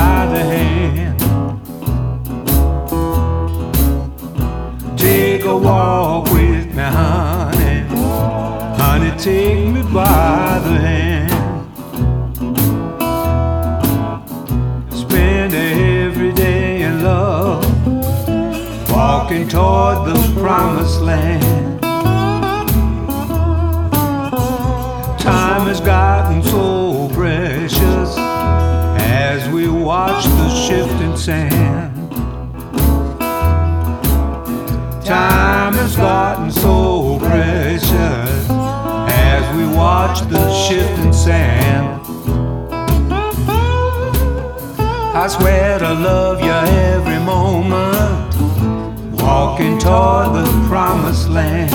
by the hand. Take a walk with me, honey. Honey, take me by the hand. Spend every day in love, walking toward the promised land. Time has gotten so precious as we watch the shifting sand. Time has gotten so precious as we watch the shifting sand. I swear to love you every moment, walking toward the promised land.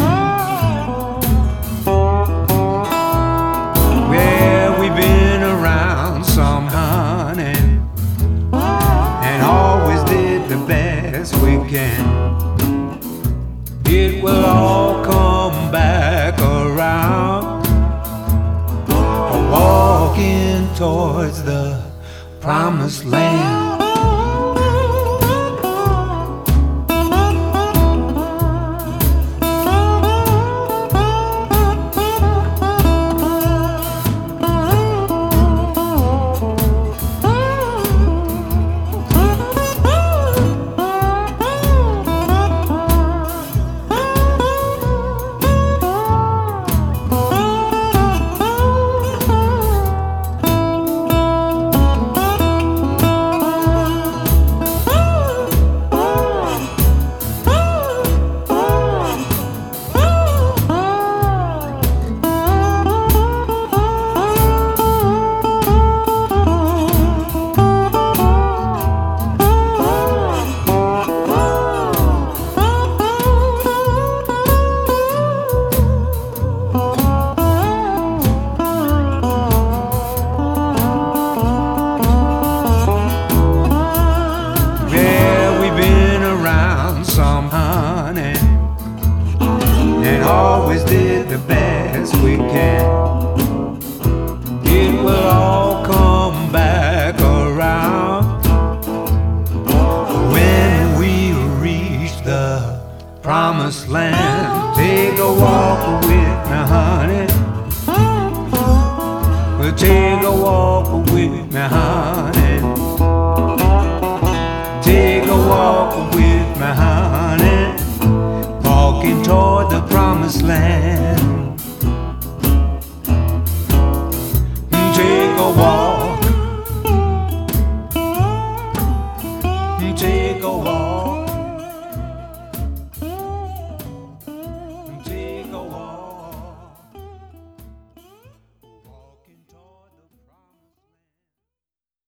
Well, we've been around some, honey, and always did the best we can. It will all come back around, walking towards the promised land. Some, honey, and always did the best we can. It will all come back around when we reach the promised land. Take a walk with me, honey. Well, take a walk with me, honey. Take a walk with me, honey, walking toward the promised land. Take a walk, take a walk.